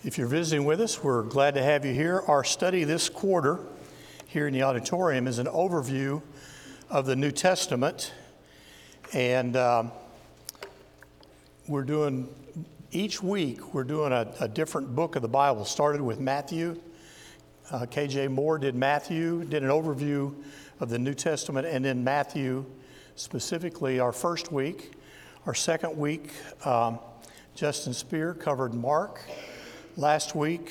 If you're visiting with us, we're glad to have you here. Our study this quarter here in the auditorium is an overview of the New Testament. And each week, we're doing a different book of the Bible. Started with Matthew. K.J. Moore did Matthew, did an overview of the New Testament, and then Matthew, specifically our first week. Our second week, Justin Spear covered Mark. Last week,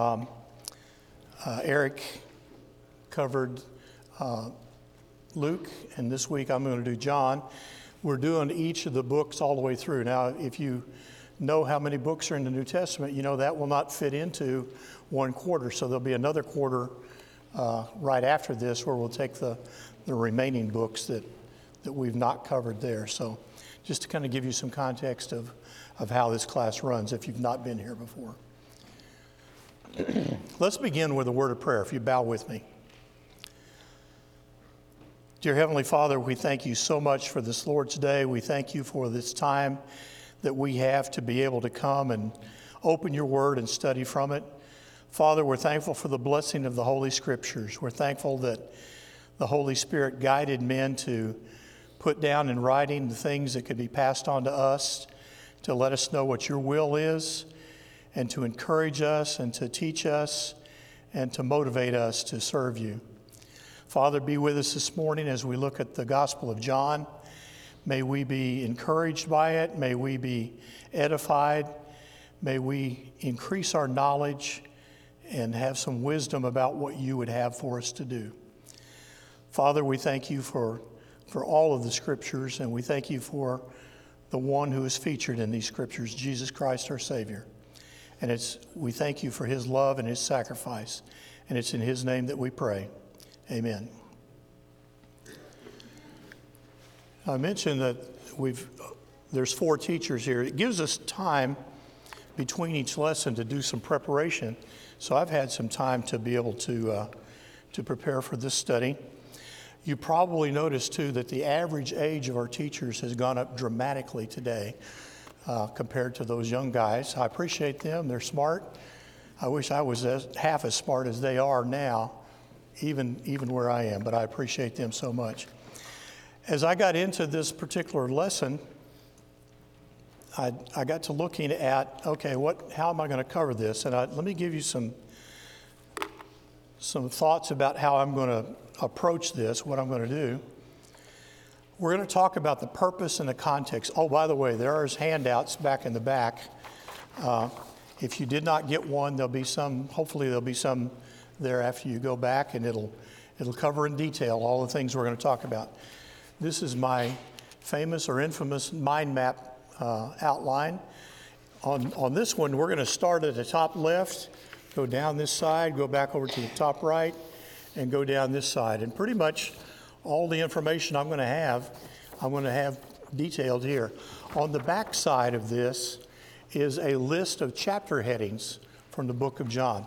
Eric covered Luke, and this week I'm going to do John. We're doing each of the books all the way through. Now, if you know how many books are in the New Testament, you know that will not fit into one quarter, so there'll be another quarter right after this where we'll take the remaining books that we've not covered there. So just to kind of give you some context of how this class runs if you've not been here before. Let's begin with a word of prayer, if you bow with me. Dear Heavenly Father, we thank you so much for this Lord's Day. We thank you for this time that we have to be able to come and open your word and study from it. Father, we're thankful for the blessing of the Holy Scriptures. We're thankful that the Holy Spirit guided men to put down in writing the things that could be passed on to us, to let us know what your will is, and to encourage us and to teach us and to motivate us to serve you. Father, be with us this morning as we look at the Gospel of John. May we be encouraged by it. May we be edified. May we increase our knowledge and have some wisdom about what you would have for us to do. Father, we thank you for all of the Scriptures, and we thank you for the one who is featured in these Scriptures, Jesus Christ, our Savior. And we thank you for his love and his sacrifice. And it's in his name that we pray. Amen. I mentioned that there's 4 teachers here. It gives us time between each lesson to do some preparation. So I've had some time to be able to prepare for this study. You probably noticed, too, that the average age of our teachers has gone up dramatically today. Compared to those young guys. I appreciate them. They're smart. I wish I was half as smart as they are now, even where I am, but I appreciate them so much. As I got into this particular lesson, I got to looking at, okay, how am I going to cover this? And let me give you some thoughts about how I'm going to approach this, what I'm going to do. We're going to talk about the purpose and the context. Oh, by the way, there are handouts back in the back. If you did not get one, hopefully there'll be some there after you go back, and it'll cover in detail all the things we're going to talk about. This is my famous or infamous mind map outline. On this one, we're going to start at the top left, go down this side, go back over to the top right, and go down this side. And pretty much all the information I'm going to have detailed here. On the back side of this is a list of chapter headings from the book of John.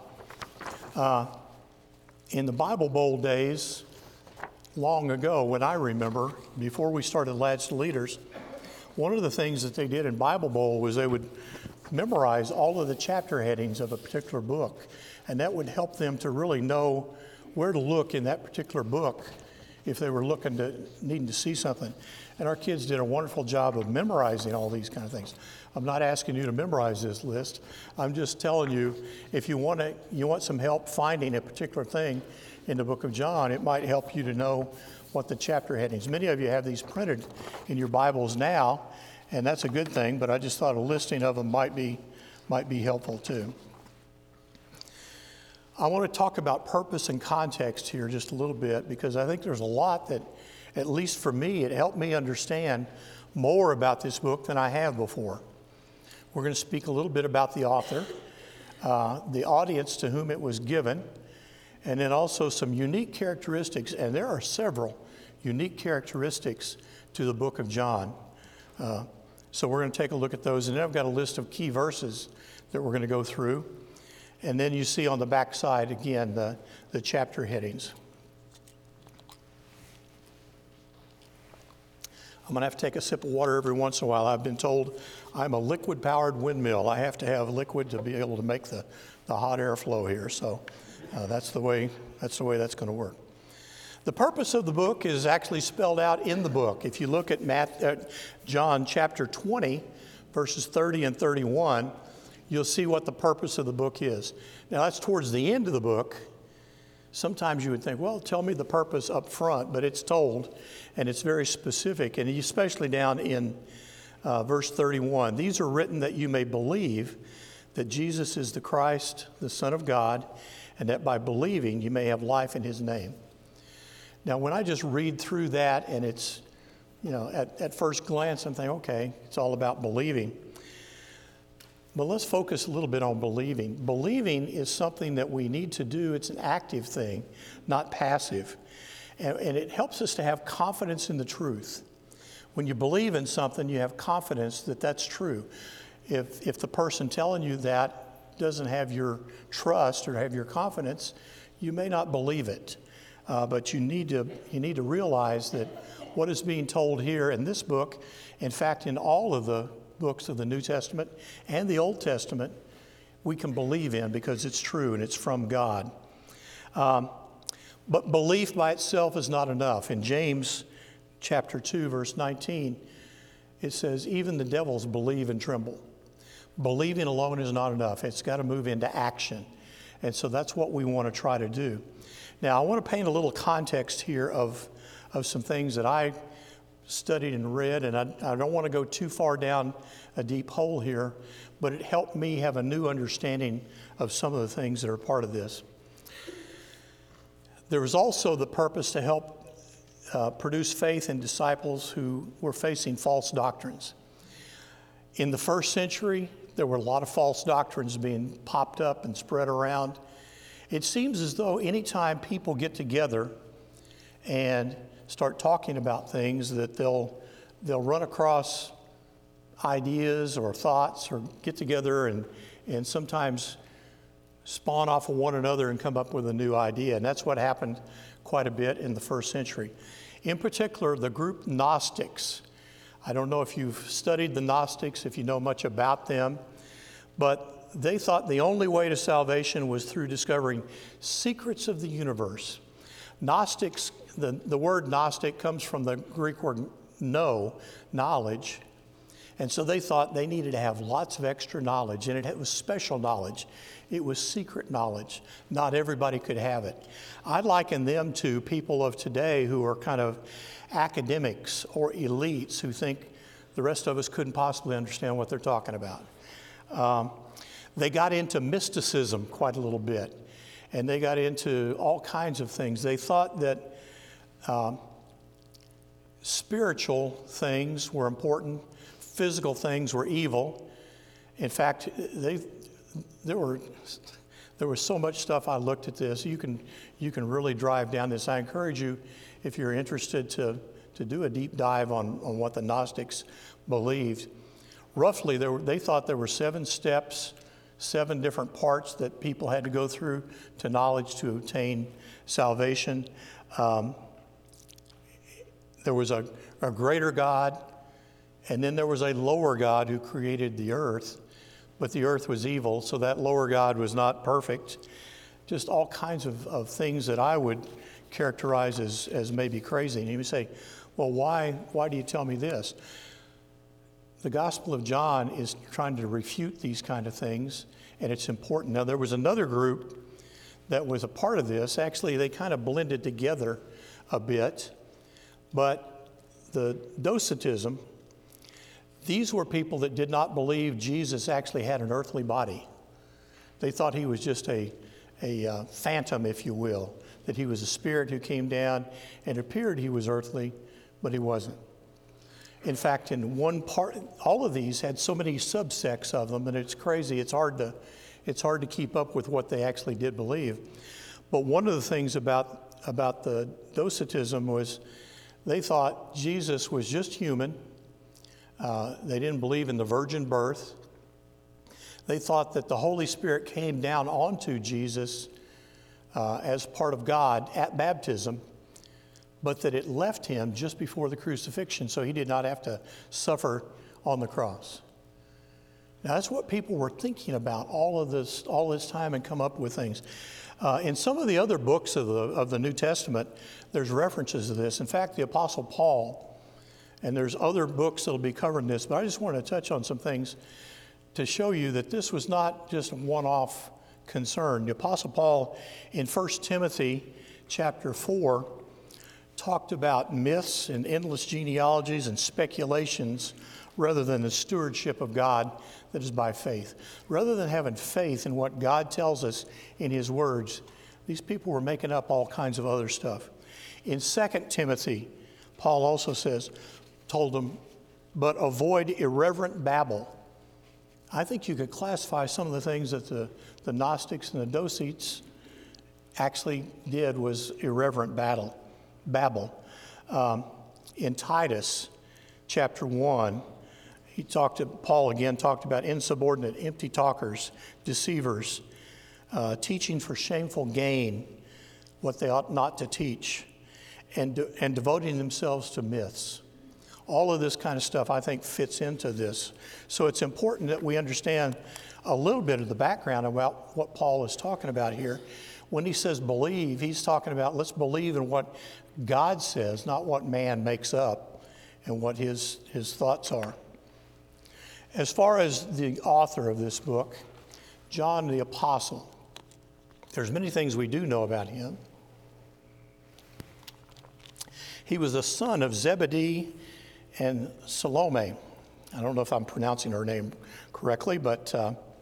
In the Bible Bowl days, long ago, when I remember, before we started Lads to Leaders, one of the things that they did in Bible Bowl was they would memorize all of the chapter headings of a particular book, and that would help them to really know where to look in that particular book if they were needing to see something. And our kids did a wonderful job of memorizing all these kind of things. I'm not asking you to memorize this list. I'm just telling you, if you want some help finding a particular thing in the book of John, it might help you to know what the chapter headings. Many of you have these printed in your Bibles now, and that's a good thing, but I just thought a listing of them might be helpful too. I want to talk about purpose and context here just a little bit, because I think there's a lot that, at least for me, it helped me understand more about this book than I have before. We're going to speak a little bit about the author, the audience to whom it was given, and then also some unique characteristics, and there are several unique characteristics to the book of John. So we're going to take a look at those, and then I've got a list of key verses that we're going to go through. And then you see on the back side, again, the chapter headings. I'm going to have to take a sip of water every once in a while. I've been told I'm a liquid-powered windmill. I have to have liquid to be able to make the hot air flow here. So that's the way that's going to work. The purpose of the book is actually spelled out in the book. If you look at John chapter 20, verses 30 and 31, you'll see what the purpose of the book is. Now, that's towards the end of the book. Sometimes you would think, well, tell me the purpose up front, but it's told, and it's very specific, and especially down in verse 31. These are written that you may believe that Jesus is the Christ, the Son of God, and that by believing you may have life in his name. Now, when I just read through that, and it's, at first glance, I'm thinking, okay, it's all about believing. But let's focus a little bit on believing. Believing is something that we need to do. It's an active thing, not passive. And it helps us to have confidence in the truth. When you believe in something, you have confidence that that's true. If the person telling you that doesn't have your trust or have your confidence, you may not believe it. But you need to realize that what is being told here in this book, in fact, in all of the books of the New Testament and the Old Testament, we can believe in because it's true and it's from God. But belief by itself is not enough. In James chapter 2, verse 19, it says, even the devils believe and tremble. Believing alone is not enough. It's got to move into action. And so that's what we want to try to do. Now, I want to paint a little context here of some things that I studied and read, and I don't want to go too far down a deep hole here, but it helped me have a new understanding of some of the things that are part of this. There was also the purpose to help produce faith in disciples who were facing false doctrines. In the first century, there were a lot of false doctrines being popped up and spread around. It seems as though anytime people get together and start talking about things, that they'll run across ideas or thoughts, or get together and sometimes spawn off of one another and come up with a new idea. And that's what happened quite a bit in the first century. In particular, the group Gnostics. I don't know if you've studied the Gnostics, if you know much about them, but they thought the only way to salvation was through discovering secrets of the universe. Gnostics, the word Gnostic comes from the Greek word know, knowledge. And so they thought they needed to have lots of extra knowledge, and it was special knowledge. It was secret knowledge. Not everybody could have it. I'd liken them to people of today who are kind of academics or elites who think the rest of us couldn't possibly understand what they're talking about. They got into mysticism quite a little bit, and they got into all kinds of things. They thought that spiritual things were important, physical things were evil. In fact, there was so much stuff. I looked at this. You can really drive down this. I encourage you, if you're interested, to do a deep dive on what the Gnostics believed. Roughly, they thought there were 7 steps, 7 different parts that people had to go through to knowledge to obtain salvation. There was a greater God, and then there was a lower God who created the earth, but the earth was evil, so that lower God was not perfect. Just all kinds of things that I would characterize as maybe crazy. And you would say, well, why do you tell me this? The Gospel of John is trying to refute these kind of things, and it's important. Now, there was another group that was a part of this. Actually, they kind of blended together a bit, but the Docetism, these were people that did not believe Jesus actually had an earthly body. They thought he was just a phantom, if you will, that he was a spirit who came down and appeared he was earthly, but he wasn't. In fact, in one part, all of these had so many subsects of them, and it's crazy. It's hard to keep up with what they actually did believe. But one of the things about the Docetism was they thought Jesus was just human. They didn't believe in the virgin birth. They thought that the Holy Spirit came down onto Jesus as part of God at baptism, but that it left him just before the crucifixion, so he did not have to suffer on the cross. Now, that's what people were thinking about all this time and come up with things. In some of the other books of the New Testament, there's references to this. In fact, the Apostle Paul, and there's other books that'll be covering this, but I just want to touch on some things to show you that this was not just a one-off concern. The Apostle Paul in 1 Timothy chapter 4 talked about myths and endless genealogies and speculations rather than the stewardship of God that is by faith. Rather than having faith in what God tells us in his words, these people were making up all kinds of other stuff. In 2 Timothy, Paul also told them, but avoid irreverent babble. I think you could classify some of the things that the Gnostics and the Docetes actually did was irreverent babble. In Titus chapter 1, Paul again talked about insubordinate, empty talkers, deceivers, teaching for shameful gain what they ought not to teach, and devoting themselves to myths. All of this kind of stuff, I think, fits into this. So it's important that we understand a little bit of the background about what Paul is talking about here. When he says believe, he's talking about let's believe in what God says, not what man makes up and what his thoughts are. As far as the author of this book, John the Apostle, there's many things we do know about him. He was the son of Zebedee and Salome. I don't know if I'm pronouncing her name correctly, but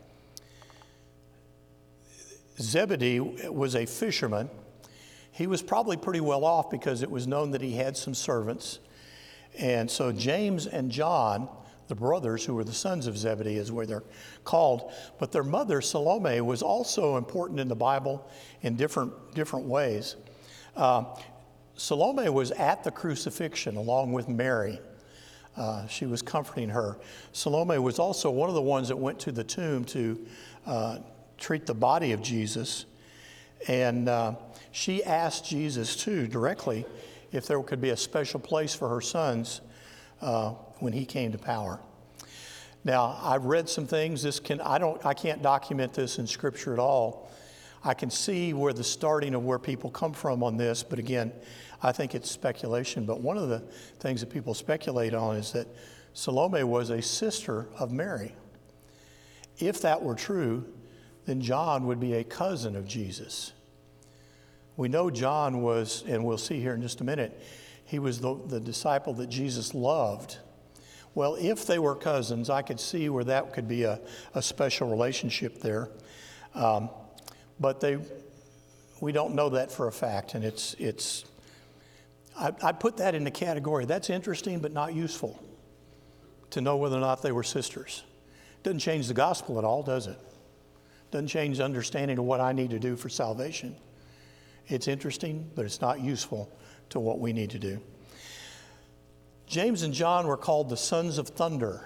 Zebedee was a fisherman. He was probably pretty well off because it was known that he had some servants. And so James and John, the brothers who were the sons of Zebedee is where they're called, but their mother Salome was also important in the Bible in different ways. Salome was at the crucifixion along with Mary. She was comforting her. Salome was also one of the ones that went to the tomb to treat the body of Jesus. And she asked Jesus, too, directly, if there could be a special place for her sons when he came to power. Now, I've read some things. I can't document this in Scripture at all. I can see where the starting of where people come from on this, but again, I think it's speculation. But one of the things that people speculate on is that Salome was a sister of Mary. If that were true, then John would be a cousin of Jesus. We know John was, and we'll see here in just a minute, he was the disciple that Jesus loved. Well, if they were cousins, I could see where that could be a special relationship there. But we don't know that for a fact, and I'd put that in the category. That's interesting, but not useful to know whether or not they were sisters. Doesn't change the gospel at all, does it? Doesn't change the understanding of what I need to do for salvation. It's interesting, but it's not useful to what we need to do. James and John were called the sons of thunder.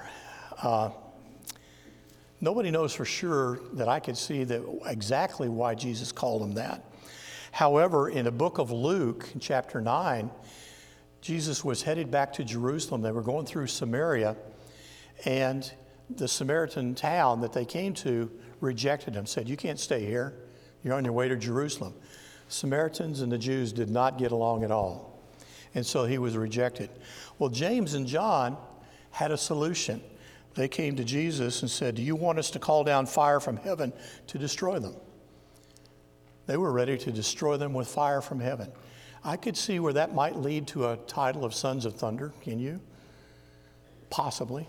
Nobody knows for sure that I could see that exactly why Jesus called them that. However, in the book of Luke, in chapter 9, Jesus was headed back to Jerusalem. They were going through Samaria, and the Samaritan town that they came to rejected him, said, "You can't stay here. You're on your way to Jerusalem." Samaritans and the Jews did not get along at all, and so he was rejected. Well, James and John had a solution. They came to Jesus and said, "Do you want us to call down fire from heaven to destroy them?" They were ready to destroy them with fire from heaven. I could see where that might lead to a title of Sons of Thunder. Can you? Possibly.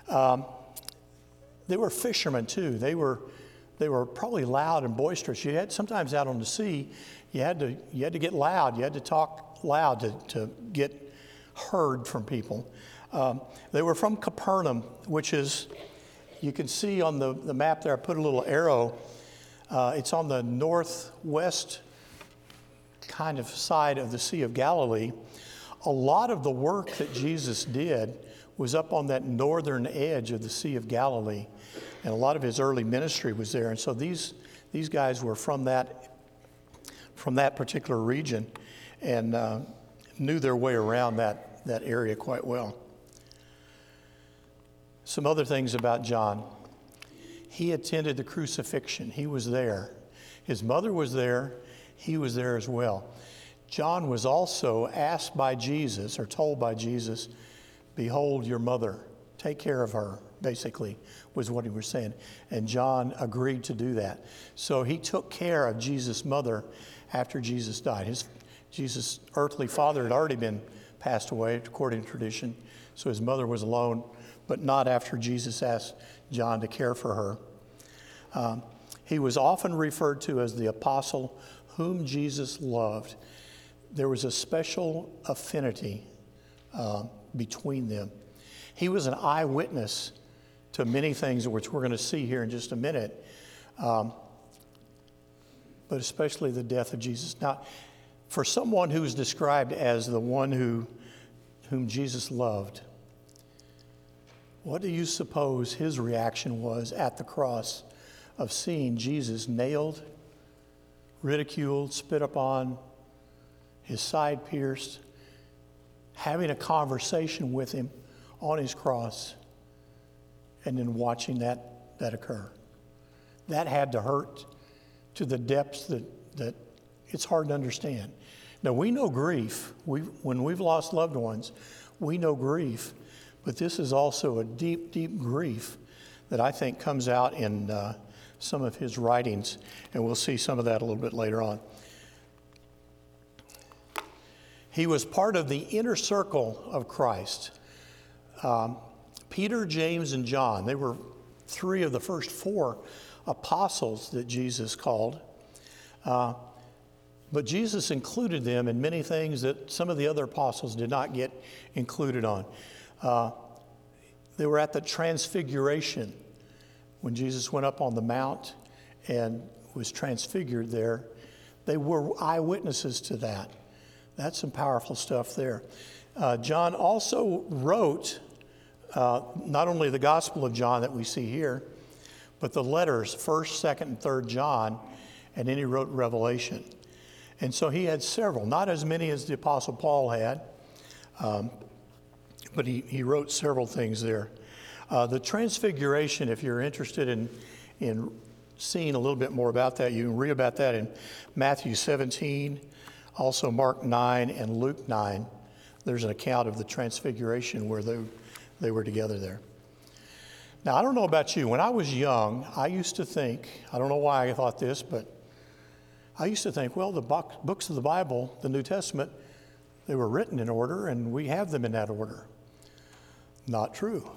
They were fishermen too. They were probably loud and boisterous. You had sometimes out on the sea, you had to get loud. You had to talk loud to get heard from people. They were from Capernaum, which is, you can see on the map there, I put a little arrow. It's on the northwest kind of side of the Sea of Galilee. A lot of the work that Jesus did was up on that northern edge of the Sea of Galilee, and a lot of his early ministry was there. And so these guys were from that particular region and knew their way around that area quite well. Some other things about John. He attended the crucifixion. He was there. His mother was there. He was there as well. John was also asked by Jesus, or told by Jesus, behold your mother, take care of her, basically, was what he was saying. And John agreed to do that. So he took care of Jesus' mother after Jesus died. Jesus' earthly father had already been passed away, according to tradition, so his mother was alone, but not after Jesus asked John to care for her. He was often referred to as the apostle whom Jesus loved. There was a special affinity between them. He was an eyewitness to many things, which we're going to see here in just a minute, but especially the death of Jesus. Now, for someone who's described as the one whom Jesus loved, what do you suppose his reaction was at the cross of seeing Jesus nailed, ridiculed, spit upon, his side pierced, having a conversation with him on his cross, and then watching that occur? That had to hurt to the depths that it's hard to understand. Now, we know grief. When we've lost loved ones, we know grief. But this is also a deep, deep grief that I think comes out in some of his writings. And we'll see some of that a little bit later on. He was part of the inner circle of Christ. Peter, James, and John, they were three of the first four apostles that Jesus called. But Jesus included them in many things that some of the other apostles did not get included on. They were at the transfiguration when Jesus went up on the mount and was transfigured there. They were eyewitnesses to that. That's some powerful stuff there. John also wrote not only the Gospel of John that we see here, but the letters, 1st, 2nd, and 3rd John, and then he wrote Revelation. And so he had several, not as many as the Apostle Paul had, but he wrote several things there. The Transfiguration, if you're interested in seeing a little bit more about that, you can read about that in Matthew 17, also Mark 9 and Luke 9. There's an account of the Transfiguration where they were together there. Now, I don't know about you. When I was young, I used to think, I don't know why I thought this, but I used to think, well, the books of the Bible, the New Testament, they were written in order, and we have them in that order. Not true.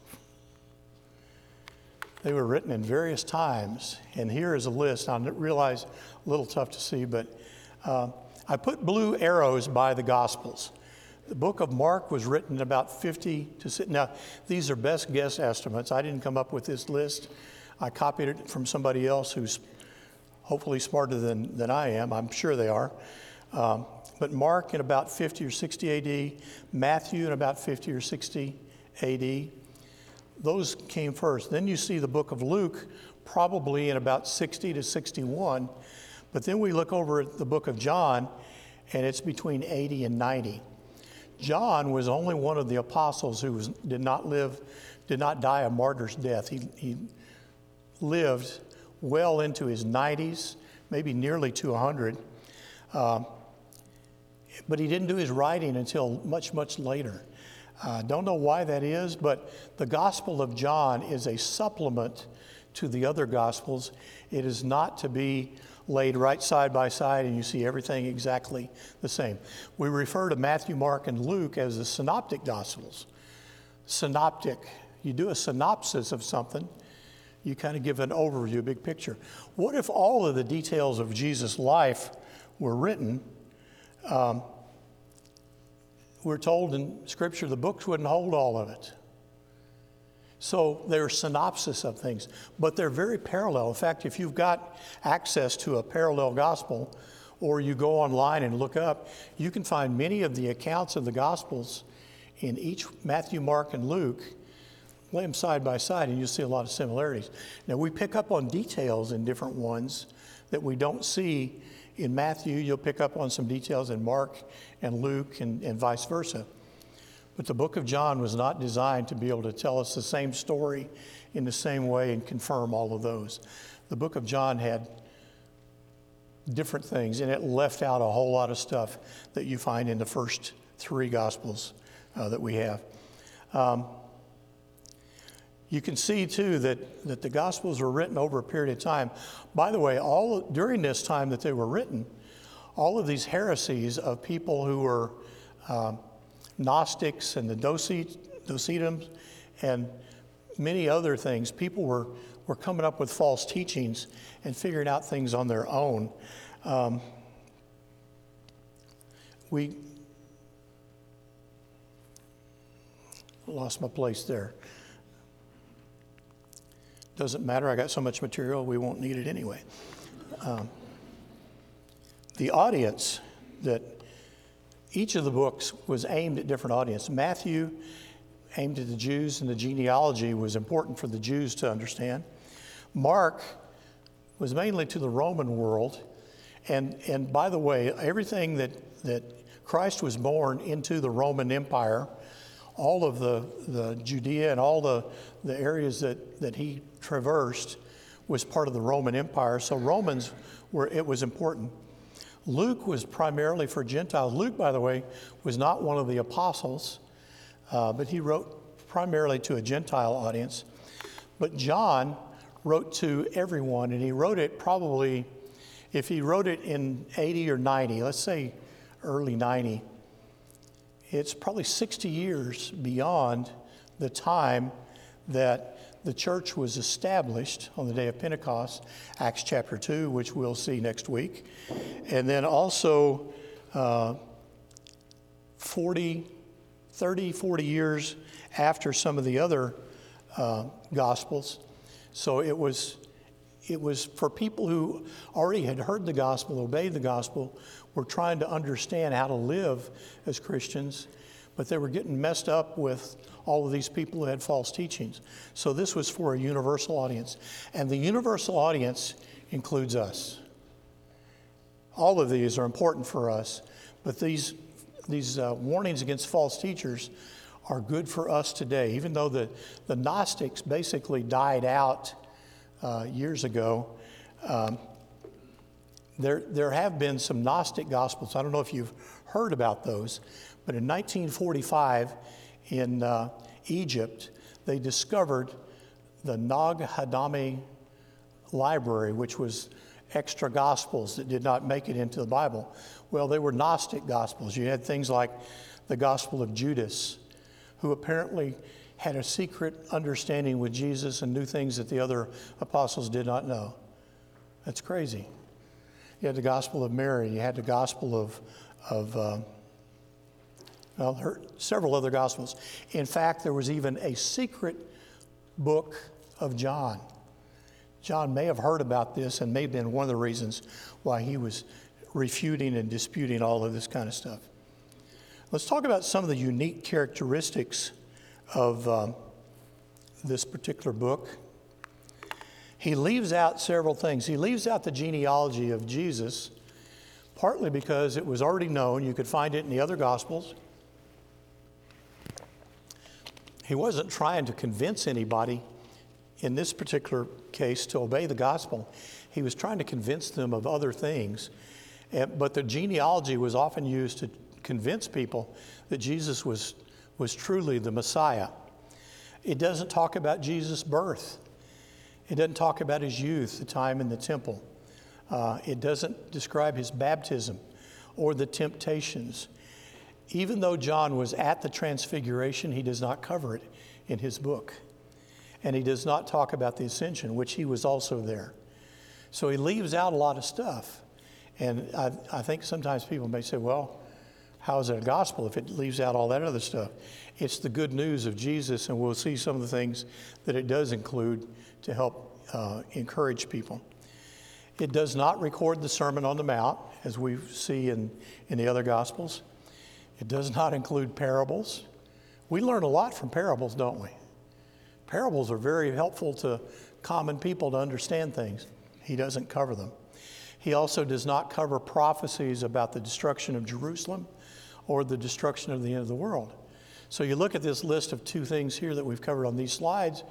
They were written in various times, and here is a list. I realize a little tough to see, but I put blue arrows by the Gospels. The book of Mark was written about 50 to... Now, these are best guess estimates. I didn't come up with this list. I copied it from somebody else who's hopefully smarter than I am. I'm sure they are. But Mark in about 50 or 60 A.D., Matthew in about 50 or 60 A.D., those came first. Then you see the book of Luke probably in about 60 to 61. But then we look over at the book of John, and it's between 80 and 90. John was only one of the apostles who did not die a martyr's death. He lived well into his 90s, maybe nearly to 100. But he didn't do his writing until much, much later. Don't know why that is, but the Gospel of John is a supplement to the other Gospels. It is not to be laid right side by side and you see everything exactly the same. We refer to Matthew, Mark, and Luke as the synoptic Gospels. Synoptic, you do a synopsis of something, you kind of give an overview, a big picture. What if all of the details of Jesus' life were written? We're told in Scripture the books wouldn't hold all of it. So they're synopsis of things, but they're very parallel. In fact, if you've got access to a parallel gospel, or you go online and look up, you can find many of the accounts of the Gospels in each Matthew, Mark, and Luke. Lay them side by side and you'll see a lot of similarities. Now, we pick up on details in different ones that we don't see in Matthew. You'll pick up on some details in Mark and Luke and vice versa. But the book of John was not designed to be able to tell us the same story in the same way and confirm all of those. The book of John had different things, and it left out a whole lot of stuff that you find in the first three Gospels that we have. You can see, too, that the Gospels were written over a period of time. By the way, during this time that they were written, all of these heresies of people who were Gnostics and the Docetims and many other things, people were coming up with false teachings and figuring out things on their own. We lost my place there. Doesn't matter, I got so much material, we won't need it anyway. The audience that each of the books was aimed at different audience. Matthew aimed at the Jews, and the genealogy was important for the Jews to understand. Mark was mainly to the Roman world. And by the way, everything that Christ was born into the Roman Empire, all of the Judea and all the areas that he traversed was part of the Roman Empire. So it was important. Luke was primarily for Gentiles. Luke, by the way, was not one of the apostles, but he wrote primarily to a Gentile audience. But John wrote to everyone, and he wrote it probably, if he wrote it in 80 or 90, let's say early 90, it's probably 60 years beyond the time that the church was established on the day of Pentecost, Acts chapter 2, which we'll see next week. And then also 40 years after some of the other Gospels. So it was for people who already had heard the gospel, obeyed the gospel, were trying to understand how to live as Christians, but they were getting messed up with all of these people who had false teachings. So this was for a universal audience. And the universal audience includes us. All of these are important for us, but these warnings against false teachers are good for us today. Even though the Gnostics basically died out years ago, there have been some Gnostic Gospels. I don't know if you've heard about those, but in 1945 in Egypt, they discovered the Nag Hammadi library, which was extra Gospels that did not make it into the Bible. Well, they were Gnostic Gospels. You had things like the Gospel of Judas, who apparently had a secret understanding with Jesus and knew things that the other apostles did not know. That's crazy. You had the Gospel of Mary. You had the Gospel of several other Gospels. In fact, there was even a secret book of John. John may have heard about this and may have been one of the reasons why he was refuting and disputing all of this kind of stuff. Let's talk about some of the unique characteristics of this particular book. He leaves out several things. He leaves out the genealogy of Jesus, partly because it was already known. You could find it in the other Gospels. He wasn't trying to convince anybody in this particular case to obey the gospel. He was trying to convince them of other things. But the genealogy was often used to convince people that Jesus was truly the Messiah. It doesn't talk about Jesus' birth. It doesn't talk about his youth, the time in the temple. It doesn't describe his baptism or the temptations. Even though John was at the transfiguration, he does not cover it in his book. And he does not talk about the ascension, which he was also there. So he leaves out a lot of stuff. And I think sometimes people may say, well, how is it a gospel if it leaves out all that other stuff? It's the good news of Jesus, and we'll see some of the things that it does include to help encourage people. It does not record the Sermon on the Mount, as we see in the other Gospels. It does not include parables. We learn a lot from parables, don't we? Parables are very helpful to common people to understand things. He doesn't cover them. He also does not cover prophecies about the destruction of Jerusalem or the destruction of the end of the world. So you look at this list of two things here that we've covered on these slides,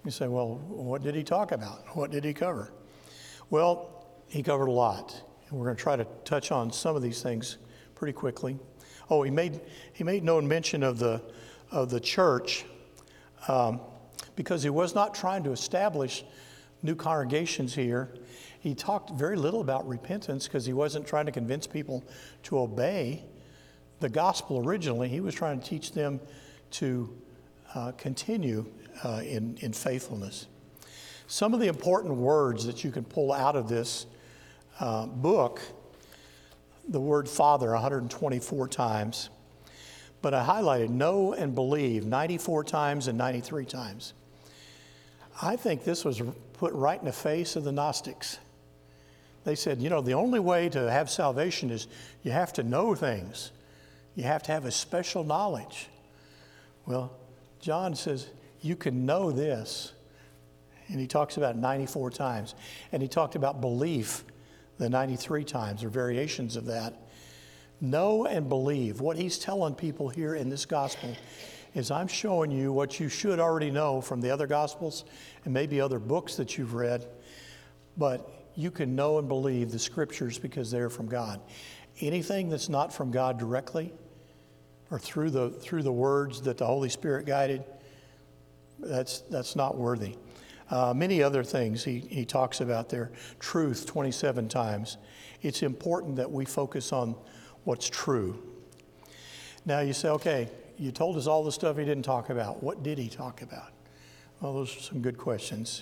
You say, well, what did he talk about? What did he cover? Well, he covered a lot. And we're going to try to touch on some of these things pretty quickly. Oh, he made no mention of the church because he was not trying to establish new congregations here. He talked very little about repentance because he wasn't trying to convince people to obey the gospel originally. He was trying to teach them to continue in faithfulness. Some of the important words that you can pull out of this book, the word Father 124 times, but I highlighted know and believe 94 times and 93 times. I think this was put right in the face of the Gnostics. They said, the only way to have salvation is you have to know things. You have to have a special knowledge. Well, John says, you can know this. And he talks about it 94 times. And he talked about belief the 93 times, or variations of that. Know and believe. What he's telling people here in this gospel is I'm showing you what you should already know from the other gospels and maybe other books that you've read. But you can know and believe the scriptures because they're from God. Anything that's not from God directly or through the words that the Holy Spirit guided, that's not worthy. Many other things he talks about there. Truth 27 times. It's important that we focus on what's true. Now you say, okay, you told us all the stuff he didn't talk about. What did he talk about? Well, those are some good questions.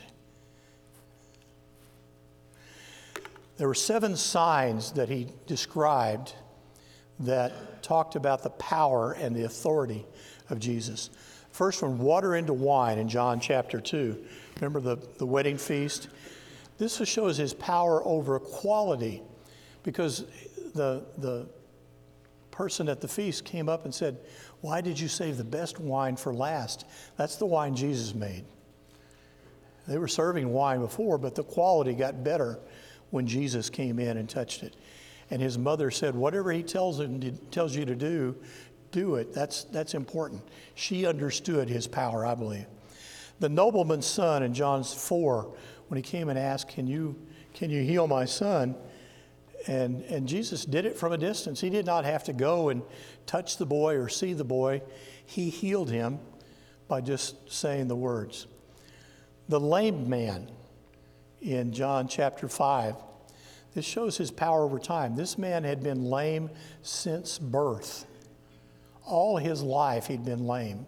There were 7 signs that he described that talked about the power and the authority of Jesus. First one, water into wine in John chapter 2. Remember the wedding feast? This shows his power over quality, because the person at the feast came up and said, why did you save the best wine for last? That's the wine Jesus made. They were serving wine before, but the quality got better when Jesus came in and touched it. And his mother said, whatever he tells you to do, do it. That's important. She understood his power, I believe. The nobleman's son in John 4, when he came and asked, can you heal my son? And Jesus did it from a distance. He did not have to go and touch the boy or see the boy. He healed him by just saying the words. The lame man in John chapter 5, this shows his power over time. This man had been lame since birth. All his life he'd been lame.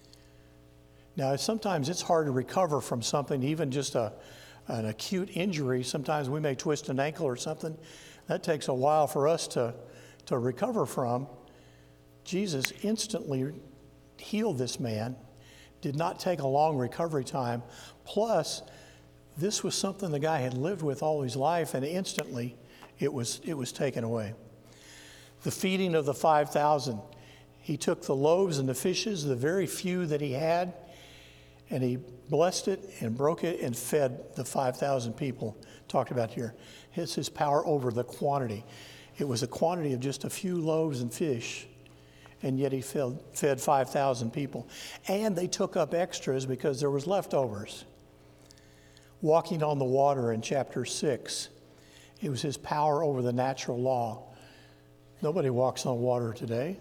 Now, sometimes it's hard to recover from something, even just an acute injury. Sometimes we may twist an ankle or something. That takes a while for us to recover from. Jesus instantly healed this man, did not take a long recovery time. Plus, this was something the guy had lived with all his life, and instantly it was taken away. The feeding of the 5,000. He took the loaves and the fishes, the very few that he had, and he blessed it and broke it and fed the 5,000 people talked about here. It's his power over the quantity. It was a quantity of just a few loaves and fish, and yet he fed 5,000 people. And they took up extras because there was leftovers. Walking on the water in chapter 6, it was his power over the natural law. Nobody walks on water today.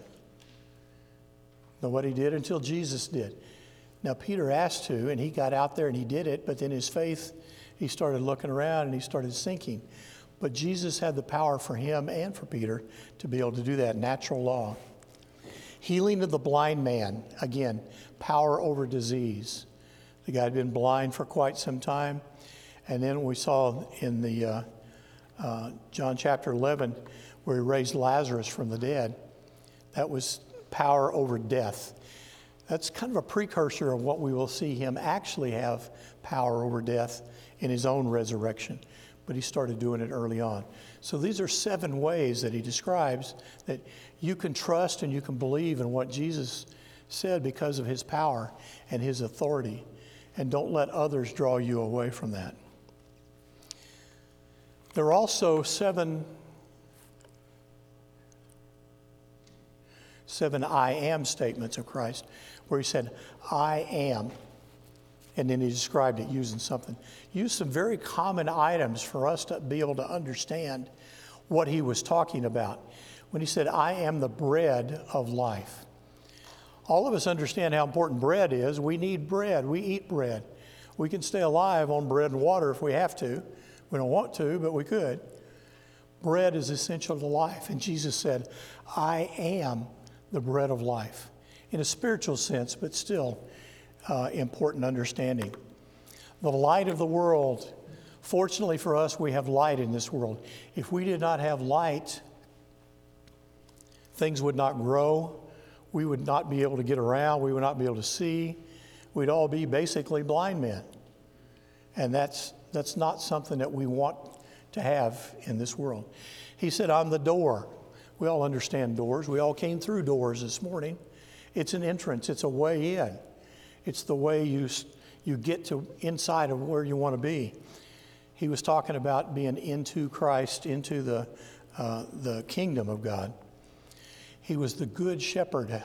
Nobody did until Jesus did. Now, Peter asked to, and he got out there and he did it, but then his faith, he started looking around and he started sinking. But Jesus had the power for him and for Peter to be able to do that, natural law. Healing of the blind man, again, power over disease. The guy had been blind for quite some time. And then we saw in the John chapter 11, where he raised Lazarus from the dead, that was power over death. That's kind of a precursor of what we will see him actually have power over death in his own resurrection. But he started doing it early on. So these are 7 ways that he describes that you can trust and you can believe in what Jesus said because of his power and his authority. And don't let others draw you away from that. There are also seven I am statements of Christ, where he said, I am. And then he described it using used some very common items for us to be able to understand what he was talking about. When he said, I am the bread of life. All of us understand how important bread is. We need bread. We eat bread. We can stay alive on bread and water if we have to. We don't want to, but we could. Bread is essential to life. And Jesus said, I am the bread of life. In a spiritual sense, but still important understanding. The light of the world. Fortunately for us, we have light in this world. If we did not have light, things would not grow. We would not be able to get around. We would not be able to see. We'd all be basically blind men. And that's not something that we want to have in this world. He said, I'm the door. We all understand doors. We all came through doors this morning. It's an entrance. It's a way in. It's the way you get to inside of where you want to be. He was talking about being into Christ, into the kingdom of God. He was the good shepherd.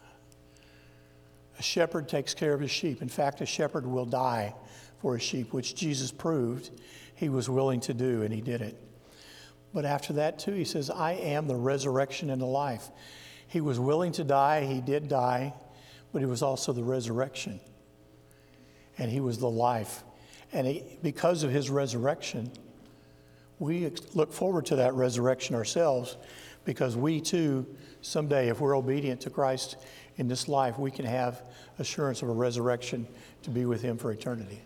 A shepherd takes care of his sheep. In fact, a shepherd will die for his sheep, which Jesus proved he was willing to do, and he did it. But after that, too, he says, I am the resurrection and the life. He was willing to die. He did die, but he was also the resurrection. And he was the life. And because of his resurrection, we look forward to that resurrection ourselves, because we, too, someday, if we're obedient to Christ in this life, we can have assurance of a resurrection to be with him for eternity.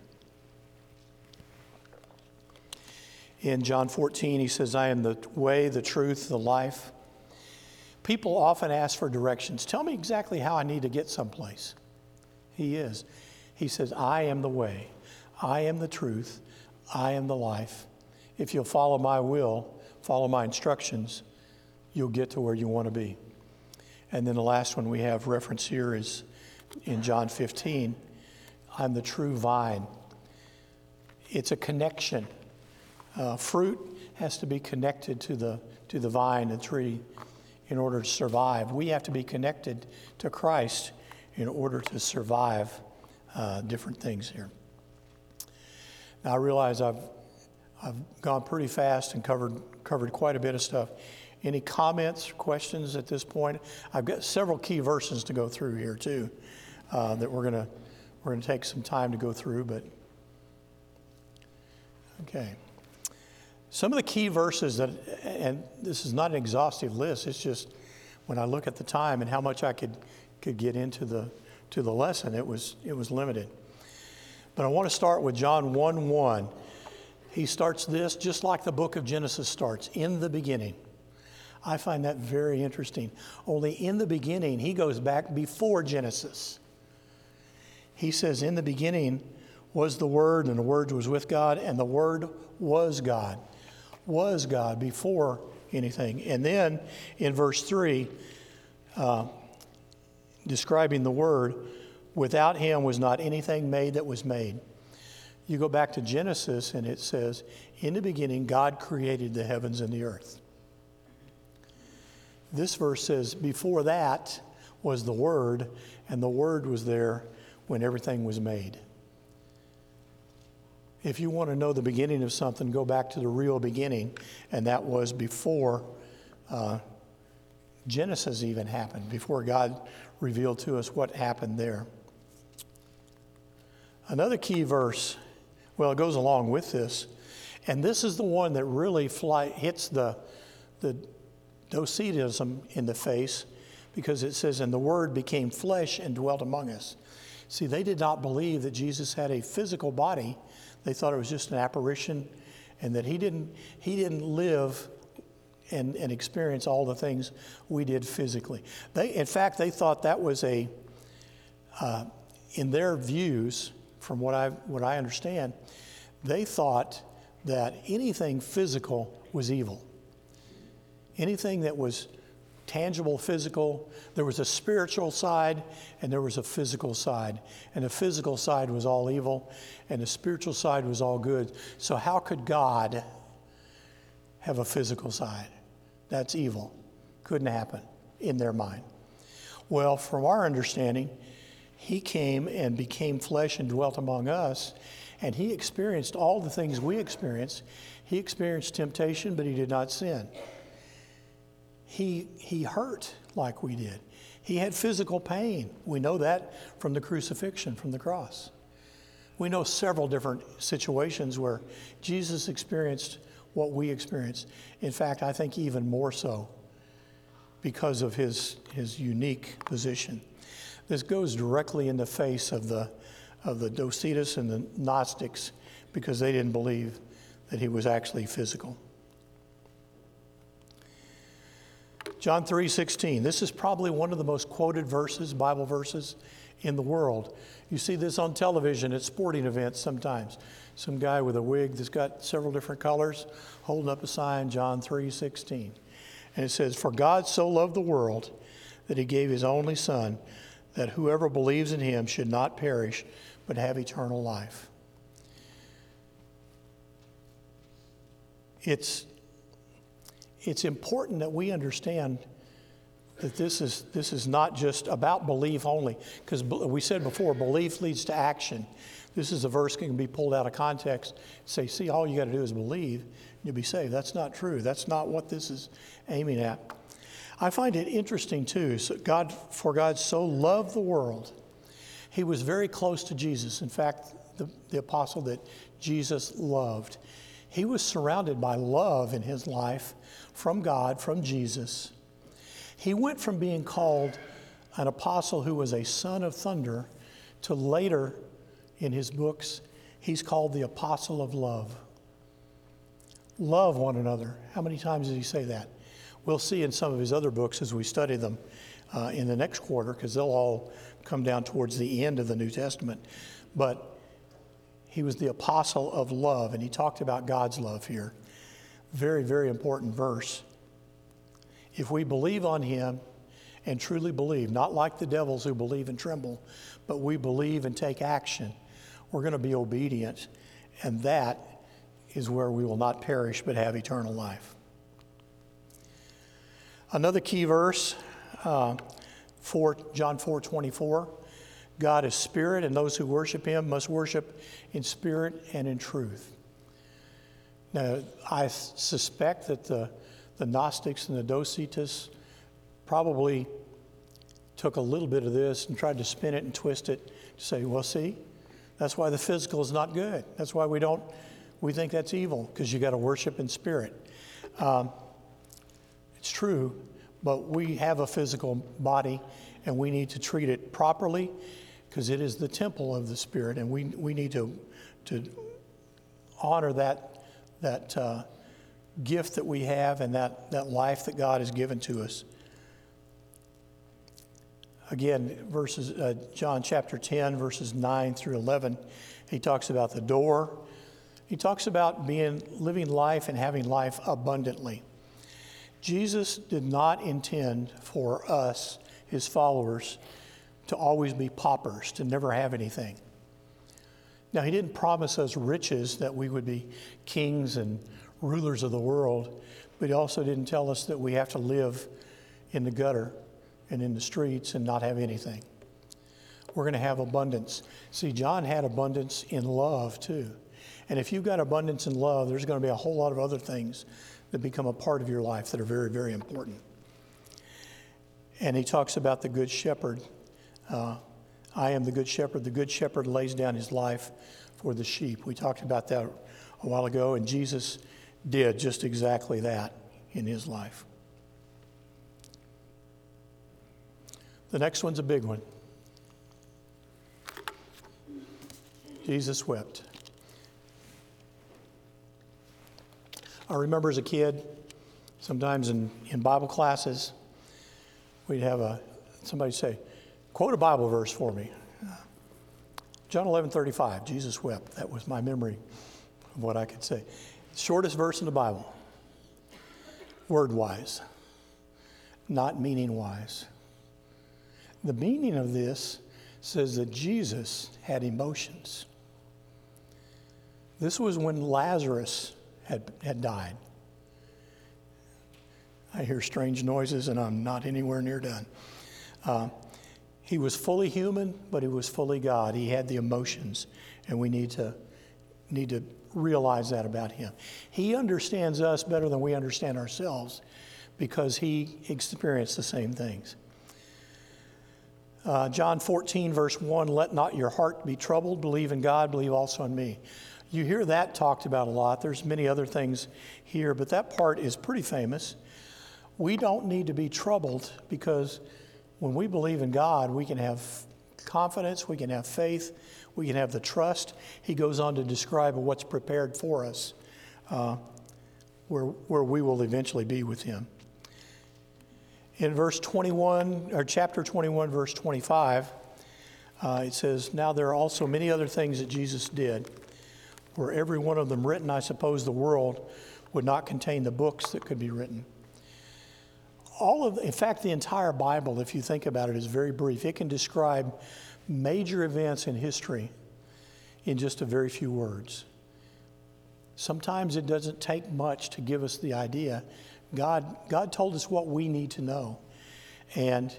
In John 14, he says, I am the way, the truth, the life. People often ask for directions. Tell me exactly how I need to get someplace. He is. He says, I am the way. I am the truth. I am the life. If you'll follow my will, follow my instructions, you'll get to where you want to be. And then the last one we have reference here is in John 15. I'm the true vine. It's a connection. Fruit has to be connected to the vine, the tree, in order to survive. We have to be connected to Christ in order to survive different things here. Now I realize I've gone pretty fast and covered quite a bit of stuff. Any comments, questions at this point? I've got several key verses to go through here too, that we're gonna take some time to go through. But okay, some of the key verses and this is not an exhaustive list. It's just when I look at the time and how much I could get into the lesson, it was limited. But I want to start with John 1:1. He starts this just like the book of Genesis starts, in the beginning. I find that very interesting. Only in the beginning, he goes back before Genesis. He says, in the beginning was the Word, and the Word was with God, and the Word was God. Was God before anything. And then in verse 3, describing the Word, without him was not anything made that was made. You go back to Genesis and it says, in the beginning, God created the heavens and the earth. This verse says, before that was the Word, and the Word was there when everything was made. If you want to know the beginning of something, go back to the real beginning, and that was before Genesis even happened, before God revealed to us what happened there. Another key verse, well, it goes along with this, and this is the one that really hits the Docetism in the face, because it says, and the Word became flesh and dwelt among us. See, they did not believe that Jesus had a physical body. They thought it was just an apparition, and that he didn't live and experience all the things we did physically. In fact, they thought that was in their views, from what I understand, they thought that anything physical was evil. Anything that was tangible, physical, there was a spiritual side and there was a physical side. And the physical side was all evil and the spiritual side was all good. So how could God have a physical side? That's evil. Couldn't happen in their mind. Well, from our understanding, He came and became flesh and dwelt among us, and he experienced all the things we experience. He experienced temptation, but he did not sin. He hurt like we did. He had physical pain. We know that from the crucifixion, from the cross. We know several different situations where Jesus experienced what we experience. In fact, I think even more so because of his unique position. This goes directly in the face of the Docetus and the Gnostics because they didn't believe that he was actually physical. John 3:16. This is probably one of the most quoted verses, Bible verses, in the world. You see this on television at sporting events sometimes. Some guy with a wig that's got several different colors holding up a sign, John 3:16. And it says, "For God so loved the world that he gave his only Son, that whoever believes in him should not perish, but have eternal life." It's important that we understand that this is not just about belief only, because we said before, belief leads to action. This is a verse that can be pulled out of context and say, see, all you got to do is believe, and you'll be saved. That's not true. That's not what this is aiming at. I find it interesting, too. For God so loved the world, he was very close to Jesus. In fact, the apostle that Jesus loved. He was surrounded by love in his life from God, from Jesus. He went from being called an apostle who was a son of thunder to later in his books, he's called the apostle of love. Love one another. How many times did he say that? We'll see in some of his other books as we study them in the next quarter, because they'll all come down towards the end of the New Testament. But he was the apostle of love, and he talked about God's love here. Very, very important verse. If we believe on him and truly believe, not like the devils who believe and tremble, but we believe and take action, we're going to be obedient, and that is where we will not perish but have eternal life. Another key verse, John 4:24. God is spirit, and those who worship him must worship in spirit and in truth. Now, I suspect that the Gnostics and the Docetus probably took a little bit of this and tried to spin it and twist it to say, well, see, that's why the physical is not good. That's why we think that's evil, because you got to worship in spirit. It's true, but we have a physical body, and we need to treat it properly, because it is the temple of the Spirit, and we need to honor that gift that we have and that life that God has given to us. Again, John chapter 10, verses 9 through 11, he talks about the door. He talks about living life and having life abundantly. Jesus did not intend for us, his followers, to always be paupers, to never have anything. Now, he didn't promise us riches that we would be kings and rulers of the world, but he also didn't tell us that we have to live in the gutter and in the streets and not have anything. We're going to have abundance. See, John had abundance in love too. And if you've got abundance in love, there's going to be a whole lot of other things that become a part of your life that are very, very important. And he talks about the good shepherd. I am the good shepherd. The good shepherd lays down his life for the sheep. We talked about that a while ago, and Jesus did just exactly that in his life. The next one's a big one. Jesus wept. I remember as a kid, sometimes in Bible classes, we'd have somebody say, quote a Bible verse for me. John 11:35, Jesus wept. That was my memory of what I could say. Shortest verse in the Bible. Word-wise, not meaning-wise. The meaning of this says that Jesus had emotions. This was when Lazarus had died. I hear strange noises and I'm not anywhere near done. He was fully human, but he was fully God. He had the emotions, and we need to realize that about him. He understands us better than we understand ourselves because he experienced the same things. John 14, verse 1, let not your heart be troubled. Believe in God, believe also in me. You hear that talked about a lot. There's many other things here, but that part is pretty famous. We don't need to be troubled because when we believe in God, we can have confidence, we can have faith, we can have the trust. He goes on to describe what's prepared for us, where we will eventually be with him. In verse 21, or chapter 21, verse 25, it says, now there are also many other things that Jesus did. Were every one of them written, I suppose the world would not contain the books that could be written. In fact, the entire Bible, if you think about it, is very brief. It can describe major events in history in just a very few words. Sometimes it doesn't take much to give us the idea. God told us what we need to know. And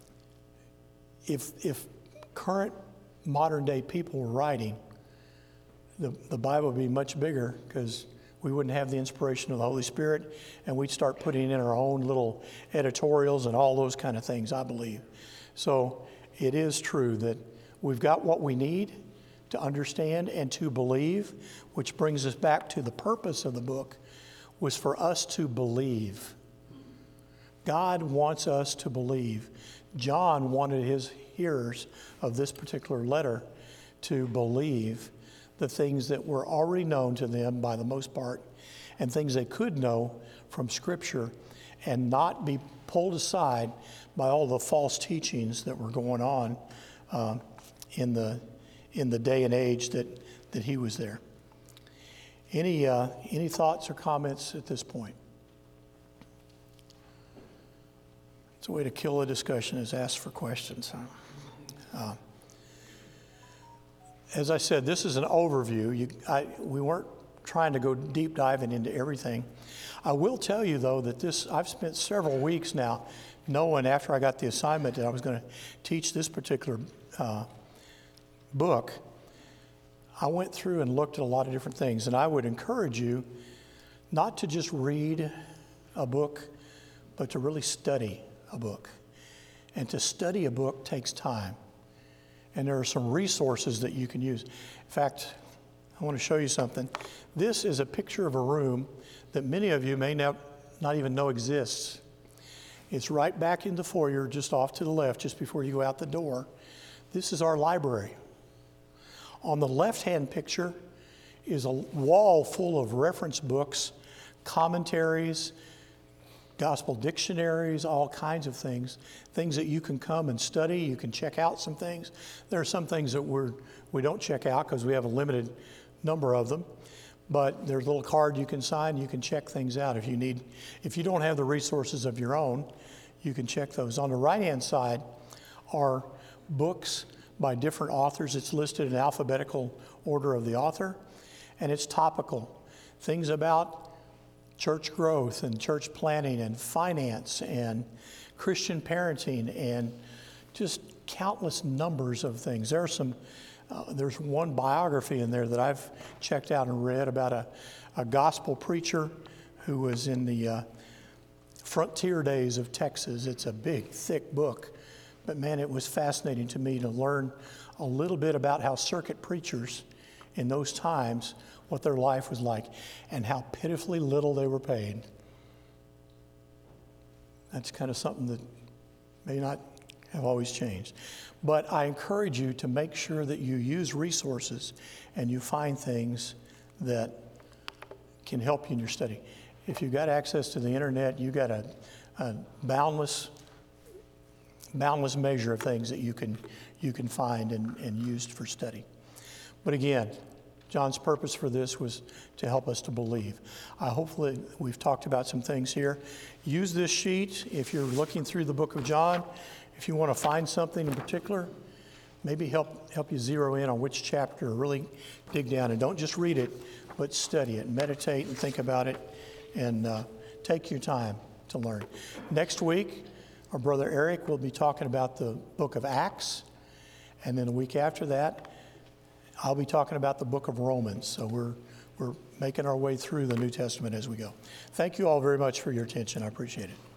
if current modern day people were writing, the Bible would be much bigger because we wouldn't have the inspiration of the Holy Spirit, and we'd start putting in our own little editorials and all those kind of things, I believe. So it is true that we've got what we need to understand and to believe, which brings us back to the purpose of the book, was for us to believe. God wants us to believe. John wanted his hearers of this particular letter to believe the things that were already known to them by the most part, and things they could know from Scripture, and not be pulled aside by all the false teachings that were going on in the day and age that he was there. Any thoughts or comments at this point? It's a way to kill a discussion is ask for questions. As I said, this is an overview. We weren't trying to go deep diving into everything. I will tell you, though, that I've spent several weeks now knowing after I got the assignment that I was going to teach this particular book. I went through and looked at a lot of different things, and I would encourage you not to just read a book, but to really study a book. And to study a book takes time. And there are some resources that you can use. In fact, I want to show you something. This is a picture of a room that many of you may not even know exists. It's right back in the foyer, just off to the left, just before you go out the door. This is our library. On the left-hand picture is a wall full of reference books, commentaries, gospel dictionaries, all kinds of things that you can come and study. You can check out some things. There are some things that we don't check out because we have a limited number of them, but there's a little card you can sign. You can check things out if you need. If you don't have the resources of your own, you can check those. On the right-hand side are books by different authors. It's listed in alphabetical order of the author, and it's topical. Things about church growth and church planning and finance and Christian parenting and just countless numbers of things. There's one biography in there that I've checked out and read about a gospel preacher who was in the frontier days of Texas. It's a big, thick book, but man, it was fascinating to me to learn a little bit about how circuit preachers in those times, what their life was like, and how pitifully little they were paid. That's kind of something that may not have always changed. But I encourage you to make sure that you use resources and you find things that can help you in your study. If you've got access to the internet, you've got a boundless measure of things that you can find and use for study. But again, John's purpose for this was to help us to believe. Hopefully we've talked about some things here. Use this sheet if you're looking through the book of John. If you want to find something in particular, maybe help you zero in on which chapter, really dig down. And don't just read it, but study it, meditate and think about it, and take your time to learn. Next week, Our brother Eric will be talking about the book of Acts. And then a week after that, I'll be talking about the book of Romans. So we're making our way through the New Testament as we go. Thank you all very much for your attention. I appreciate it.